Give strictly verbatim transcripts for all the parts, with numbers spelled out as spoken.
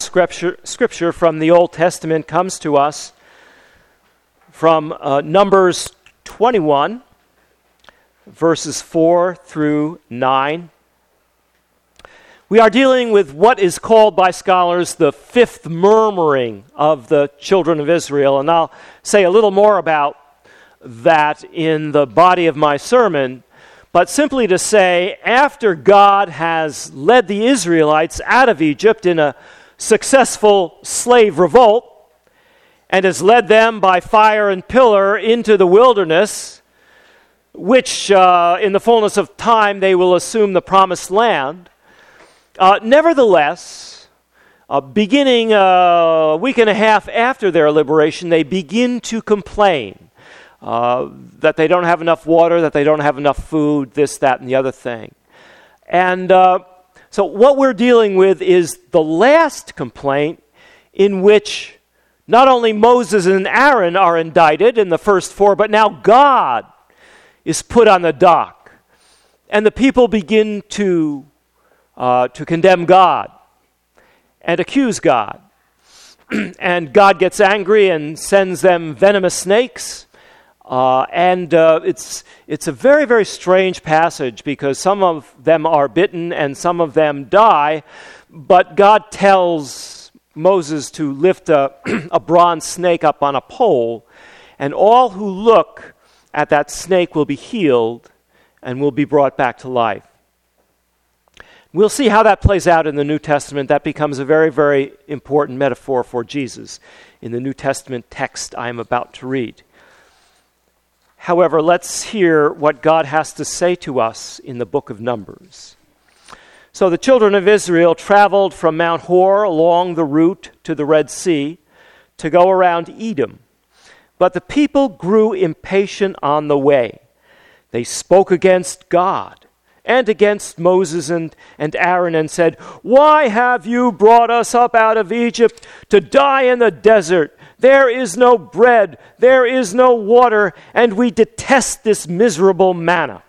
scripture, scripture from the Old Testament comes to us from uh, Numbers twenty-one, verses four through nine. We are dealing with what is called by scholars the fifth murmuring of the children of Israel, and I'll say a little more about that in the body of my sermon, but simply to say, after God has led the Israelites out of Egypt in a successful slave revolt, and has led them by fire and pillar into the wilderness, which uh, in the fullness of time they will assume the promised land, Uh, nevertheless, uh, beginning a week and a half after their liberation, they begin to complain uh, that they don't have enough water, that they don't have enough food, this, that, and the other thing. And uh, so what we're dealing with is the last complaint, in which not only Moses and Aaron are indicted in the first four, but now God is put on the dock. And the people begin to Uh, to condemn God and accuse God. And God gets angry and sends them venomous snakes. Uh, and uh, it's it's a very, very strange passage, because some of them are bitten and some of them die. But God tells Moses to lift a, a bronze snake up on a pole, and all who look at that snake will be healed and will be brought back to life. We'll see how that plays out in the New Testament. That becomes a very, very important metaphor for Jesus in the New Testament text I am about to read. However, let's hear what God has to say to us in the book of Numbers. So the children of Israel traveled from Mount Hor along the route to the Red Sea to go around Edom. But the people grew impatient on the way. They spoke against God and against Moses and, and Aaron, and said, "Why have you brought us up out of Egypt to die in the desert? There is no bread, there is no water, and we detest this miserable manna."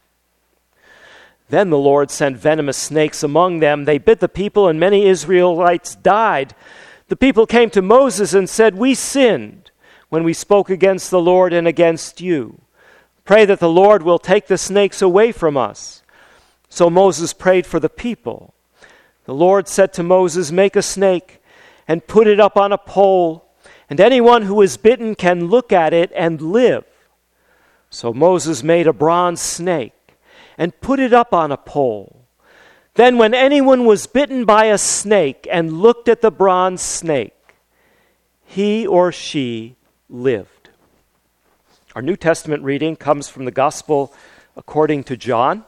Then the Lord sent venomous snakes among them. They bit the people, and many Israelites died. The people came to Moses and said, "We sinned when we spoke against the Lord and against you. Pray that the Lord will take the snakes away from us." So Moses prayed for the people. The Lord said to Moses, "Make a snake and put it up on a pole, and anyone who is bitten can look at it and live." So Moses made a bronze snake and put it up on a pole. Then when anyone was bitten by a snake and looked at the bronze snake, he or she lived. Our New Testament reading comes from the Gospel according to John.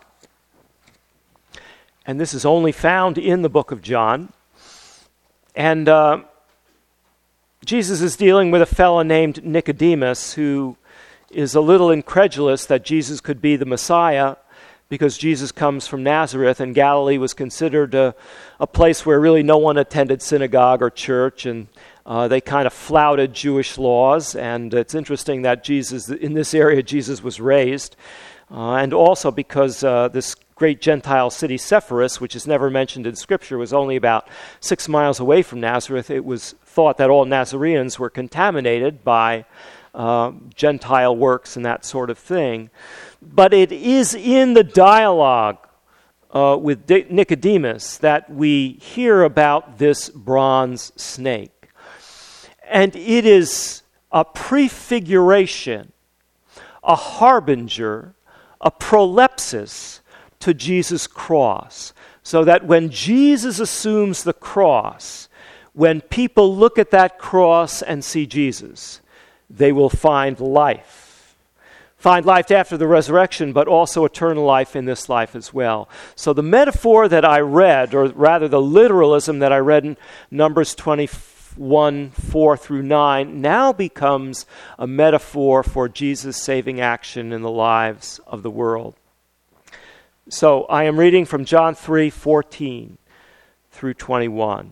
And this is only found in the book of John. And uh, Jesus is dealing with a fellow named Nicodemus, who is a little incredulous that Jesus could be the Messiah, because Jesus comes from Nazareth, and Galilee was considered a, a place where really no one attended synagogue or church, and uh, they kind of flouted Jewish laws. And it's interesting that Jesus, in this area, Jesus was raised. Uh, and also because uh, this great Gentile city, Sepphoris, which is never mentioned in Scripture, was only about six miles away from Nazareth. It was thought that all Nazarenes were contaminated by uh, Gentile works and that sort of thing. But it is in the dialogue uh, with D- Nicodemus that we hear about this bronze snake. And it is a prefiguration, a harbinger, a prolepsis to Jesus' cross, so that when Jesus assumes the cross, when people look at that cross and see Jesus, they will find life. Find life after the resurrection, but also eternal life in this life as well. So the metaphor that I read, or rather the literalism that I read in Numbers twenty-one, four through nine, now becomes a metaphor for Jesus' saving action in the lives of the world. So I am reading from John three, fourteen through twenty-one.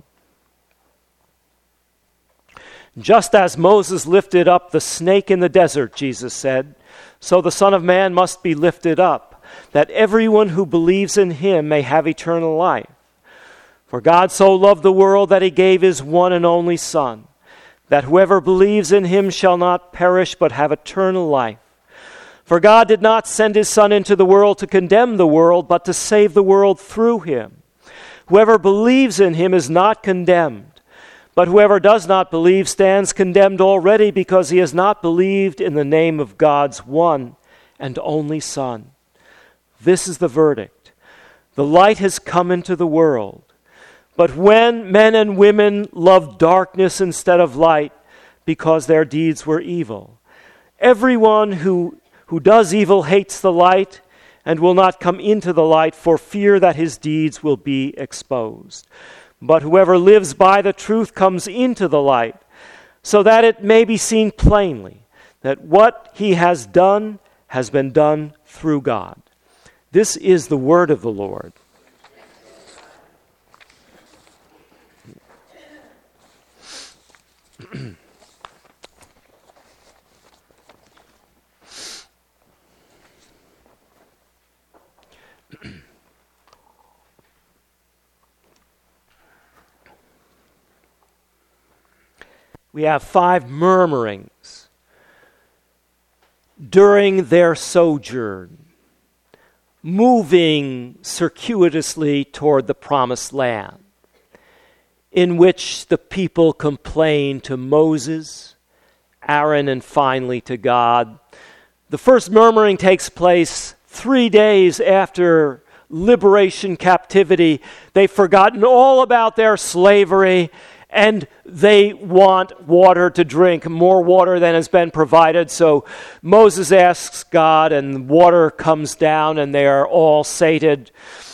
"Just as Moses lifted up the snake in the desert," Jesus said, "so the Son of Man must be lifted up, that everyone who believes in him may have eternal life. For God so loved the world that he gave his one and only Son, that whoever believes in him shall not perish but have eternal life. For God did not send his Son into the world to condemn the world, but to save the world through him. Whoever believes in him is not condemned, but whoever does not believe stands condemned already, because he has not believed in the name of God's one and only Son. This is the verdict. The light has come into the world, but when men and women loved darkness instead of light, because their deeds were evil. Everyone who, who does evil hates the light and will not come into the light for fear that his deeds will be exposed. But whoever lives by the truth comes into the light, so that it may be seen plainly that what he has done has been done through God. This is the word of the Lord. We have five murmurings during their sojourn, moving circuitously toward the promised land, in which the people complain to Moses, Aaron, and finally to God. The first murmuring takes place three days after liberation captivity. They've forgotten all about their slavery, and they want water to drink, more water than has been provided. So Moses asks God, and water comes down, and they are all sated.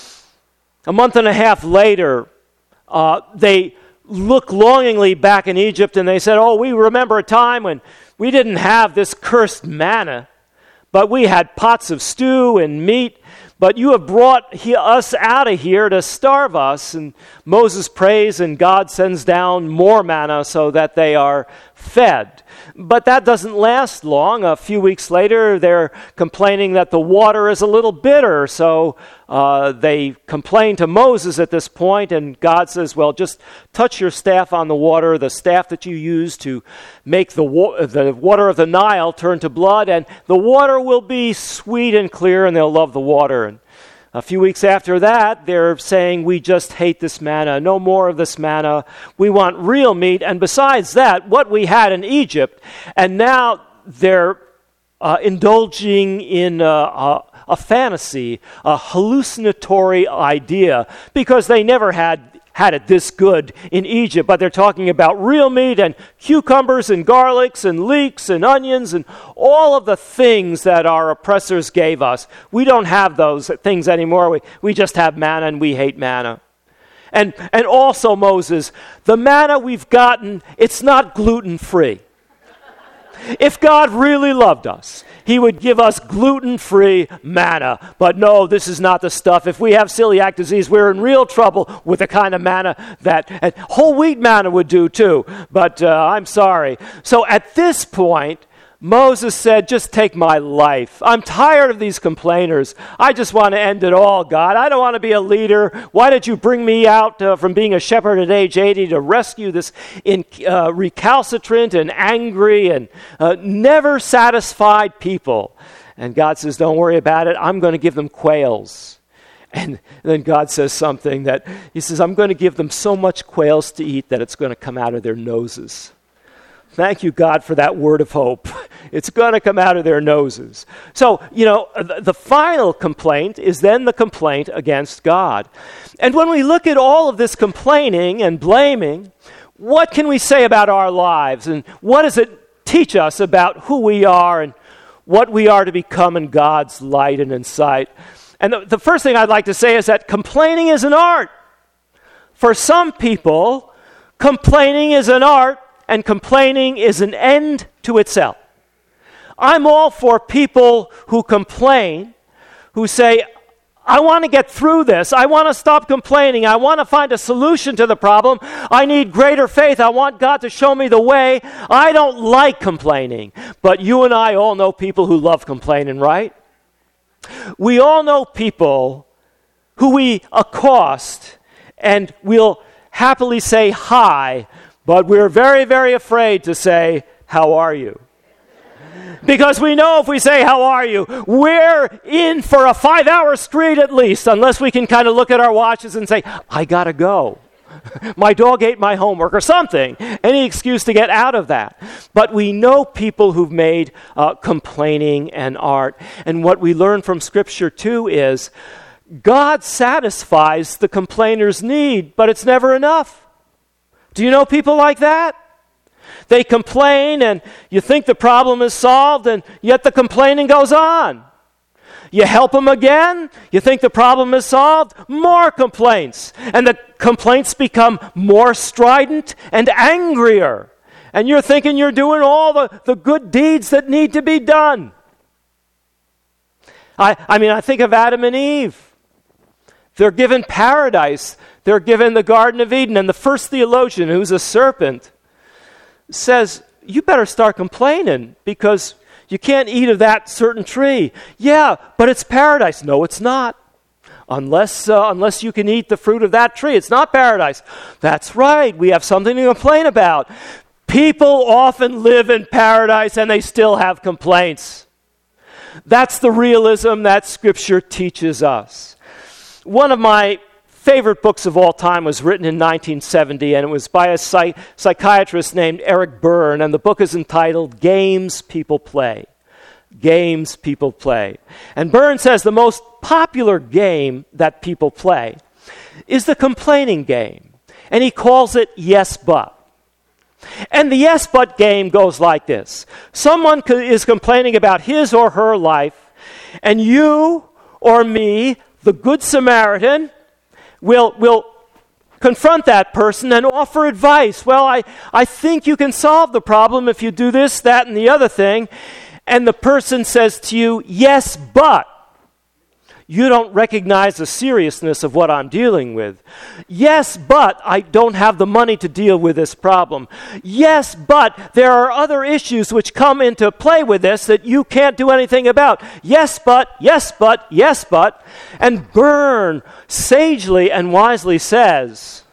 A month and a half later, uh, they look longingly back in Egypt, and they said, oh, we remember a time when we didn't have this cursed manna, but we had pots of stew and meat. But you have brought he, us out of here to starve us. And Moses prays, and God sends down more manna so that they are fed. But that doesn't last long. A few weeks later, they're complaining that the water is a little bitter. So uh, they complain to Moses at this point, and God says, well, just touch your staff on the water, the staff that you use to make the, wa- the water of the Nile turn to blood, and the water will be sweet and clear, and they'll love the water. And a few weeks after that, they're saying, we just hate this manna. No more of this manna. We want real meat. And besides that, what we had in Egypt, and now they're uh, indulging in uh, a, a fantasy, a hallucinatory idea, because they never had had it this good in Egypt, but they're talking about real meat and cucumbers and garlics and leeks and onions and all of the things that our oppressors gave us. We don't have those things anymore. We, we just have manna, and we hate manna. And, and also, Moses, the manna we've gotten, it's not gluten-free. If God really loved us, he would give us gluten-free manna. But no, this is not the stuff. If we have celiac disease, we're in real trouble with the kind of manna that and whole wheat manna would do too. But uh, I'm sorry. So at this point, Moses said, just take my life. I'm tired of these complainers. I just want to end it all, God. I don't want to be a leader. Why did you bring me out uh, from being a shepherd at age eighty to rescue this in, uh, recalcitrant and angry and uh, never satisfied people? And God says, don't worry about it. I'm going to give them quails. And then God says something that, he says, I'm going to give them so much quails to eat that it's going to come out of their noses. Thank you, God, for that word of hope. It's going to come out of their noses. So, you know, the, the final complaint is then the complaint against God. And when we look at all of this complaining and blaming, what can we say about our lives? And what does it teach us about who we are and what we are to become in God's light and in sight? And the, the first thing I'd like to say is that complaining is an art. For some people, complaining is an art, and complaining is an end to itself. I'm all for people who complain, who say, I want to get through this. I want to stop complaining. I want to find a solution to the problem. I need greater faith. I want God to show me the way. I don't like complaining. But you and I all know people who love complaining, right? We all know people who we accost and we'll happily say hi, but we're very, very afraid to say, how are you? Because we know if we say, how are you, we're in for a five-hour street at least, unless we can kind of look at our watches and say, I gotta go. My dog ate my homework or something. Any excuse to get out of that. But we know people who've made uh, complaining an art. And what we learn from Scripture too is God satisfies the complainer's need, but it's never enough. Do you know people like that? They complain and you think the problem is solved, and yet the complaining goes on. You help them again, you think the problem is solved, more complaints. And the complaints become more strident and angrier. And you're thinking you're doing all the, the good deeds that need to be done. I, I mean, I think of Adam and Eve. They're given paradise. They're given the Garden of Eden. And the first theologian, who's a serpent, says, you better start complaining because you can't eat of that certain tree. Yeah, but it's paradise. No, it's not. Unless, uh, unless you can eat the fruit of that tree, it's not paradise. That's right. We have something to complain about. People often live in paradise and they still have complaints. That's the realism that Scripture teaches us. One of my favorite books of all time was written in nineteen seventy, and it was by a psych- psychiatrist named Eric Berne, and the book is entitled Games People Play. Games People Play. And Berne says the most popular game that people play is the complaining game, and he calls it Yes But. And the Yes But game goes like this. Someone co- is complaining about his or her life, and you or me, the Good Samaritan, will will confront that person and offer advice. Well, I, I think you can solve the problem if you do this, that, and the other thing. And the person says to you, yes, but you don't recognize the seriousness of what I'm dealing with. Yes, but I don't have the money to deal with this problem. Yes, but there are other issues which come into play with this that you can't do anything about. Yes, but, yes, but, yes, but. And Berne sagely and wisely says,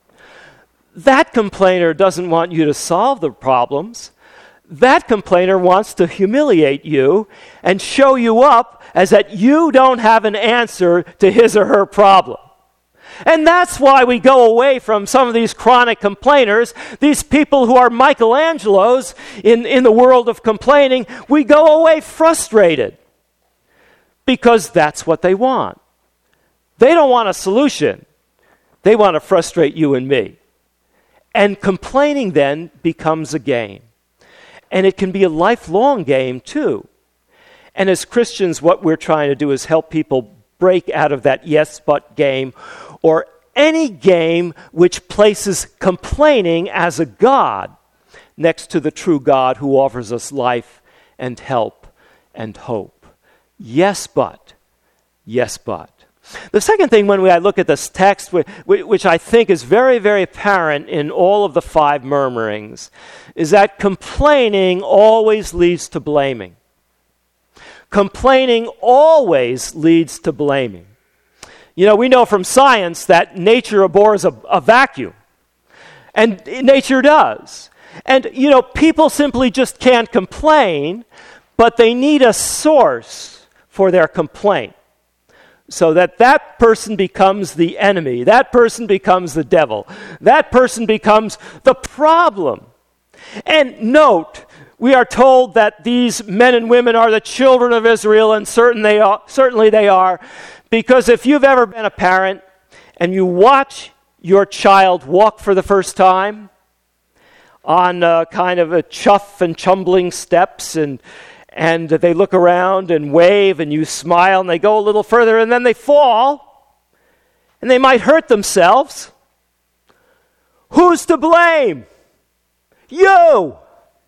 that complainer doesn't want you to solve the problems. That complainer wants to humiliate you and show you up as that you don't have an answer to his or her problem. And that's why we go away from some of these chronic complainers, these people who are Michelangelos in, in the world of complaining. We go away frustrated because that's what they want. They don't want a solution. They want to frustrate you and me. And complaining then becomes a game. And it can be a lifelong game too. And as Christians, what we're trying to do is help people break out of that yes but game, or any game which places complaining as a god next to the true God who offers us life and help and hope. Yes but. Yes but. The second thing when we, I look at this text, which I think is very, very apparent in all of the five murmurings, is that complaining always leads to blaming. Complaining always leads to blaming. You know, we know from science that nature abhors a, a vacuum. And nature does. And, you know, people simply just can't complain, but they need a source for their complaint. So that that person becomes the enemy. That person becomes the devil. That person becomes the problem. And note, we are told that these men and women are the children of Israel, and certain they are, certainly they are, because if you've ever been a parent and you watch your child walk for the first time on uh, kind of a chuff and chumbling steps, and and they look around and wave, and you smile, and they go a little further, and then they fall, and they might hurt themselves. Who's to blame? You!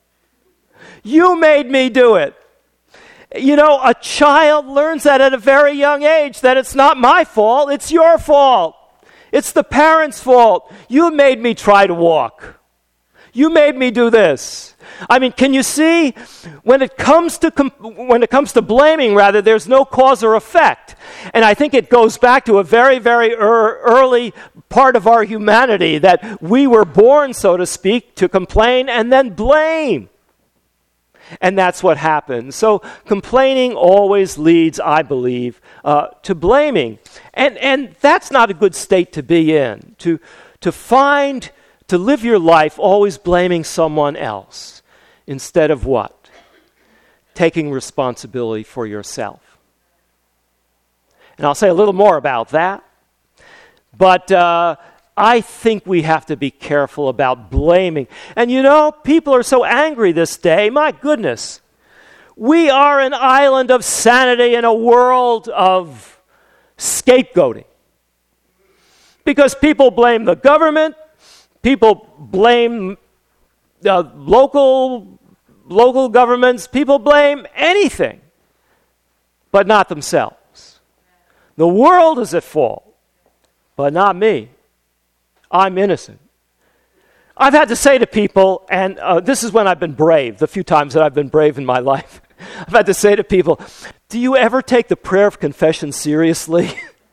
You made me do it. You know, a child learns that at a very young age, that it's not my fault, it's your fault. It's the parents' fault. You made me try to walk. You made me do this. I mean, can you see? When it comes to com- when it comes to blaming, rather, there's no cause or effect. And I think it goes back to a very, very er- early part of our humanity, that we were born, so to speak, to complain and then blame. And that's what happens. So complaining always leads, I believe, uh, to blaming. And and that's not a good state to be in, to to find, to live your life always blaming someone else instead of what? Taking responsibility for yourself. And I'll say a little more about that. But uh, I think we have to be careful about blaming. And you know, people are so angry this day. My goodness. We are an island of sanity in a world of scapegoating. Because people blame the government, people blame uh, local, local governments, people blame anything, but not themselves. The world is at fault, but not me. I'm innocent. I've had to say to people, and uh, this is when I've been brave, the few times that I've been brave in my life. I've had to say to people, do you ever take the prayer of confession seriously?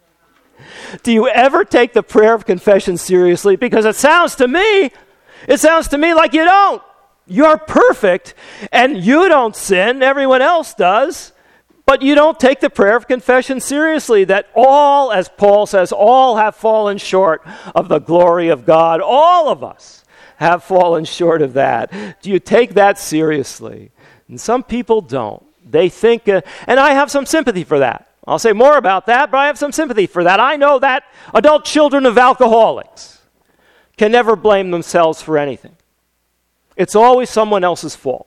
Do you ever take the prayer of confession seriously? Because it sounds to me, it sounds to me like you don't. You're perfect, and you don't sin. Everyone else does. But you don't take the prayer of confession seriously, that all, as Paul says, all have fallen short of the glory of God. All of us have fallen short of that. Do you take that seriously? And some people don't. They think, uh, and I have some sympathy for that. I'll say more about that, but I have some sympathy for that. I know that adult children of alcoholics can never blame themselves for anything. It's always someone else's fault.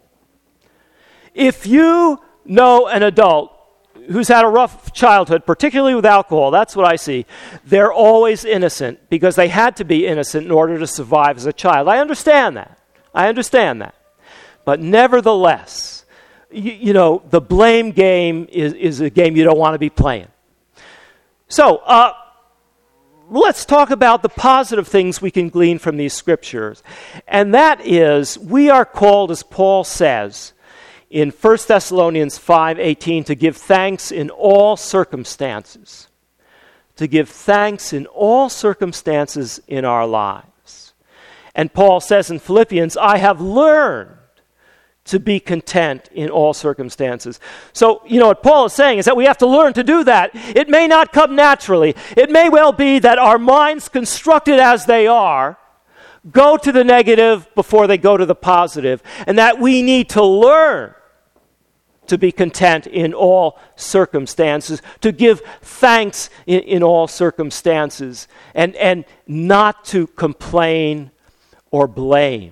If you know an adult who's had a rough childhood, particularly with alcohol, that's what I see, they're always innocent because they had to be innocent in order to survive as a child. I understand that. I understand that. But nevertheless, You, you know, the blame game is, is a game you don't want to be playing. So, uh, let's talk about the positive things we can glean from these scriptures. And that is, we are called, as Paul says, in First Thessalonians five eighteen, to give thanks in all circumstances. To give thanks in all circumstances in our lives. And Paul says in Philippians, I have learned to be content in all circumstances. So, you know, what Paul is saying is that we have to learn to do that. It may not come naturally. It may well be that our minds, constructed as they are, go to the negative before they go to the positive, and that we need to learn to be content in all circumstances, to give thanks in, in all circumstances, and, and not to complain or blame.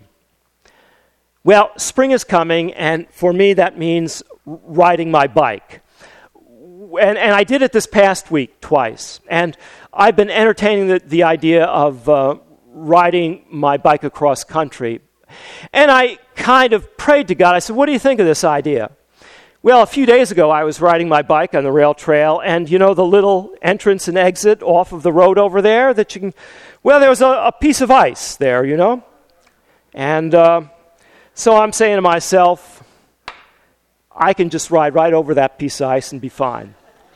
Well, spring is coming, and for me that means riding my bike. And, and I did it this past week twice. And I've been entertaining the, the idea of uh, riding my bike across country. And I kind of prayed to God. I said, what do you think of this idea? Well, a few days ago I was riding my bike on the rail trail, and you know the little entrance and exit off of the road over there that you can... Well, there was a, a piece of ice there, you know. And... Uh, So I'm saying to myself, I can just ride right over that piece of ice and be fine.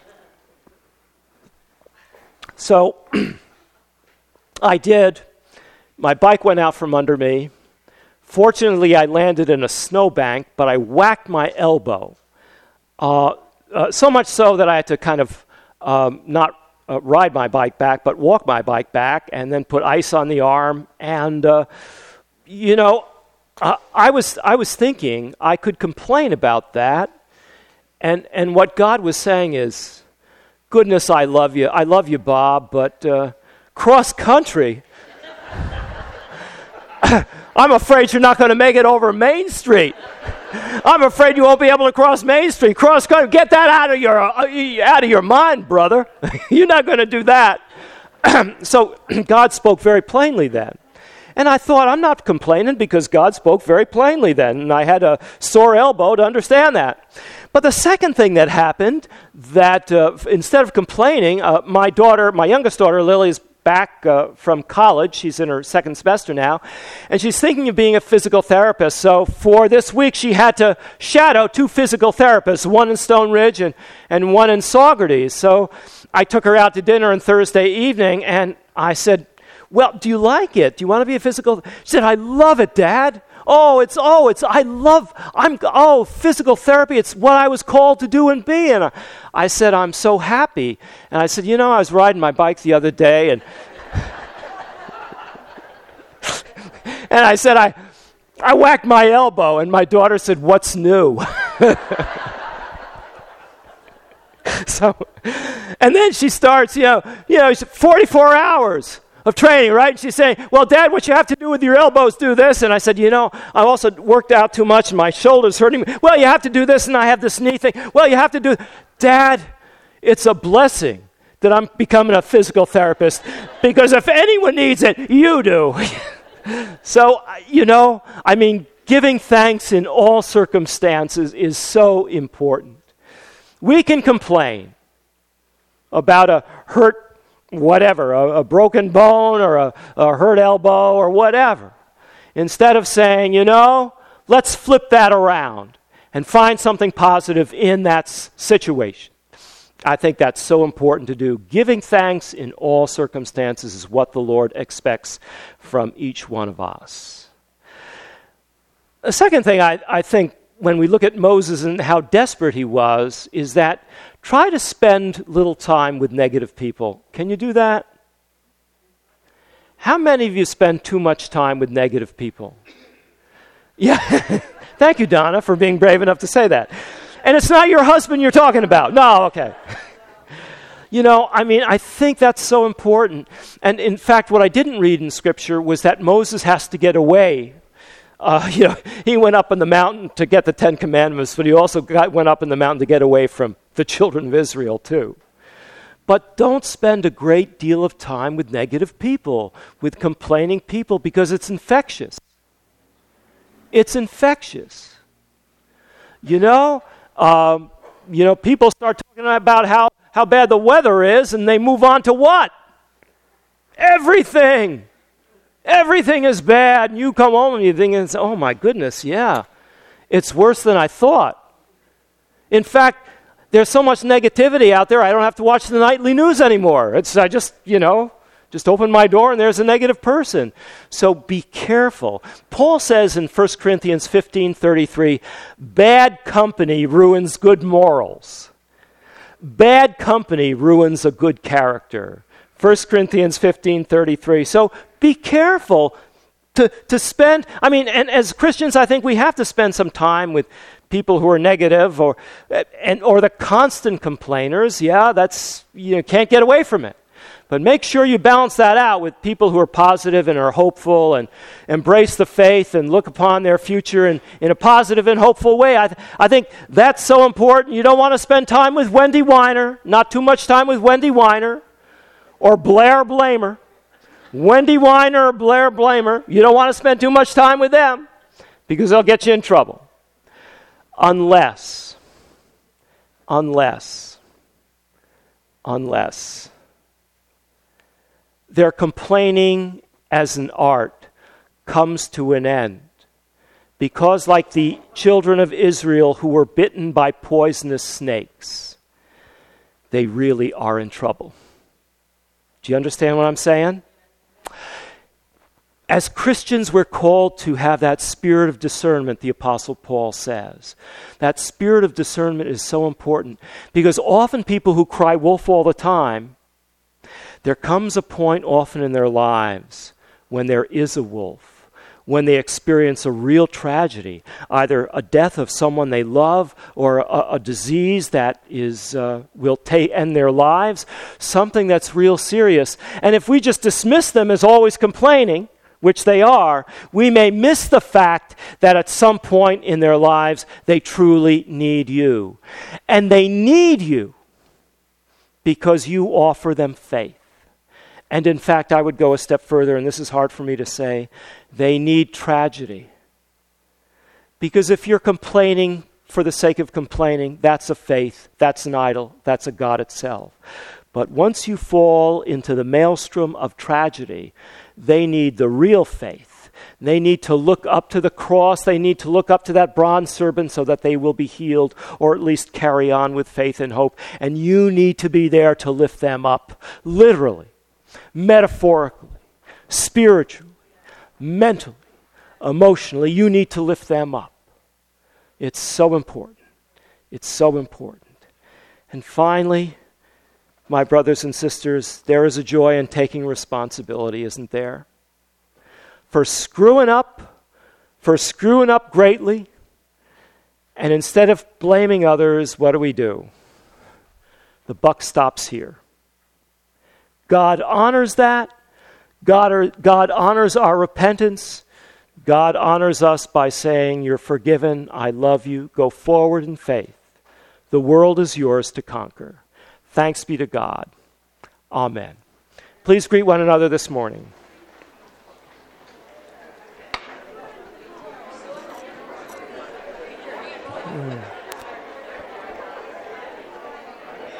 So I did. My bike went out from under me. Fortunately, I landed in a snowbank, but I whacked my elbow. Uh, uh, so much so that I had to kind of um, not uh, ride my bike back, but walk my bike back and then put ice on the arm. And, uh, you know, Uh, I was I was thinking I could complain about that, and and what God was saying is, goodness, I love you, I love you, Bob, but uh, cross country, I'm afraid you're not going to make it over Main Street. I'm afraid you won't be able to cross Main Street. Cross country, get that out of your uh, out of your mind, brother. You're not going to do that. So God spoke very plainly then. And I thought, I'm not complaining because God spoke very plainly then. And I had a sore elbow to understand that. But the second thing that happened, that uh, instead of complaining, uh, my daughter, my youngest daughter, Lily, is back uh, from college. She's in her second semester now, and she's thinking of being a physical therapist. So for this week, she had to shadow two physical therapists, one in Stone Ridge and, and one in Saugerties. So I took her out to dinner on Thursday evening, and I said, well, do you like it? Do you want to be a physical? She said, I love it, Dad. Oh, it's, oh, it's, I love, I'm, oh, physical therapy, it's what I was called to do and be. And I, I said, I'm so happy. And I said, you know, I was riding my bike the other day, and and I said, I, I whacked my elbow, and my daughter said, what's new? So, and then she starts, you know, you know, forty-four hours of training, right? And she's saying, well, Dad, what you have to do with your elbows, do this. And I said, you know, I also worked out too much and my shoulder's hurting me. Well, you have to do this, and I have this knee thing. Well, you have to do... Dad, it's a blessing that I'm becoming a physical therapist, because if anyone needs it, you do. So, you know, I mean, giving thanks in all circumstances is so important. We can complain about a hurt whatever, a, a broken bone or a, a hurt elbow or whatever, instead of saying, you know, let's flip that around and find something positive in that s- situation. I think that's so important to do. Giving thanks in all circumstances is what the Lord expects from each one of us. The second thing I, I think when we look at Moses and how desperate he was is that try to spend little time with negative people. Can you do that? How many of you spend too much time with negative people? Yeah. Thank you, Donna, for being brave enough to say that. And it's not your husband you're talking about. No, okay. You know, I mean, I think that's so important. And in fact, what I didn't read in Scripture was that Moses has to get away. Uh, you know, he went up on the mountain to get the Ten Commandments, but he also got, went up on the mountain to get away from the children of Israel too. But don't spend a great deal of time with negative people, with complaining people, because it's infectious. It's infectious. You know, um, you know, people start talking about how, how bad the weather is, and they move on to what? Everything. Everything is bad, and you come home and you think, oh my goodness, yeah, it's worse than I thought. In fact, there's so much negativity out there, I don't have to watch the nightly news anymore. It's I just, you know, just open my door and there's a negative person. So be careful. Paul says in First Corinthians fifteen thirty-three, bad company ruins good morals. Bad company ruins a good character. First Corinthians fifteen thirty-three. So be careful to, to spend, I mean, and as Christians, I think we have to spend some time with people who are negative or and or the constant complainers. Yeah, that's, you can't get away from it. But make sure you balance that out with people who are positive and are hopeful and embrace the faith and look upon their future in, in a positive and hopeful way. I, th- I think that's so important. You don't want to spend time with Wendy Weiner, not too much time with Wendy Weiner or Blair Blamer. Wendy Weiner or Blair Blamer, you don't want to spend too much time with them because they'll get you in trouble. Unless, unless, unless their complaining as an art comes to an end. Because like the children of Israel who were bitten by poisonous snakes, they really are in trouble. Do you understand what I'm saying? As Christians, we're called to have that spirit of discernment, the Apostle Paul says. That spirit of discernment is so important because often people who cry wolf all the time, there comes a point often in their lives when there is a wolf, when they experience a real tragedy, either a death of someone they love or a, a disease that is uh, will ta- end their lives, something that's real serious. And if we just dismiss them as always complaining, which they are, we may miss the fact that at some point in their lives they truly need you. And they need you because you offer them faith. And in fact, I would go a step further, and this is hard for me to say, they need tragedy. Because if you're complaining for the sake of complaining, that's a faith, that's an idol, that's a God itself. But once you fall into the maelstrom of tragedy, they need the real faith. They need to look up to the cross. They need to look up to that bronze serpent so that they will be healed, or at least carry on with faith and hope. And you need to be there to lift them up, literally, metaphorically, spiritually, mentally, emotionally. You need to lift them up. It's so important. It's so important. And finally, my brothers and sisters, there is a joy in taking responsibility, isn't there? For screwing up, for screwing up greatly, and instead of blaming others, what do we do? The buck stops here. God honors that. God, are, God honors our repentance. God honors us by saying, you're forgiven, I love you, go forward in faith. The world is yours to conquer. Thanks be to God. Amen. Please greet one another this morning. Mm.